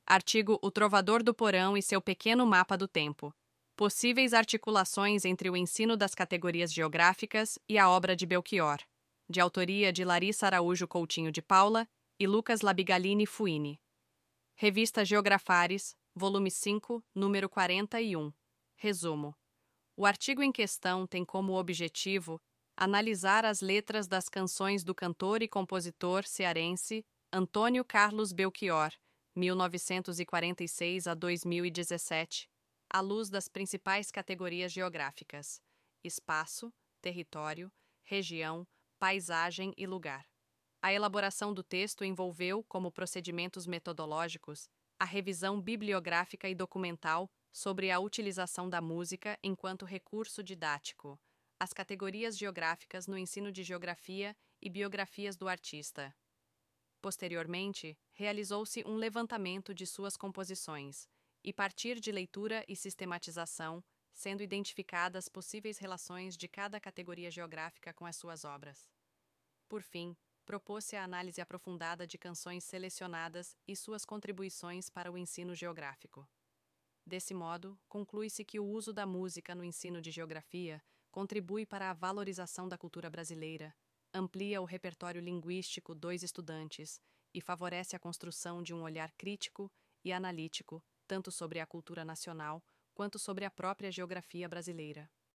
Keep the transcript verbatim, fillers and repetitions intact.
Artigo O Trovador do Porão e seu pequeno mapa do tempo. Possíveis articulações entre o ensino das categorias geográficas e a obra de Belchior. De autoria de Larissa Araújo Coutinho de Paula e Lucas Labigalini Fuini. Revista Geografares, volume cinco, número quarenta e um. Resumo. O artigo em questão tem como objetivo analisar as letras das canções do cantor e compositor cearense Antônio Carlos Belchior, mil novecentos e quarenta e seis a dois mil e dezessete, à luz das principais categorias geográficas: espaço, território, região, paisagem e lugar. A elaboração do texto envolveu, como procedimentos metodológicos, a revisão bibliográfica e documental sobre a utilização da música enquanto recurso didático, as categorias geográficas no ensino de geografia e biografias do artista. Posteriormente, realizou-se um levantamento de suas composições, e partir de leitura e sistematização, sendo identificadas possíveis relações de cada categoria geográfica com as suas obras. Por fim, propôs-se a análise aprofundada de canções selecionadas e suas contribuições para o ensino geográfico. Desse modo, conclui-se que o uso da música no ensino de geografia contribui para a valorização da cultura brasileira, amplia o repertório linguístico dos estudantes e favorece a construção de um olhar crítico e analítico tanto sobre a cultura nacional quanto sobre a própria geografia brasileira.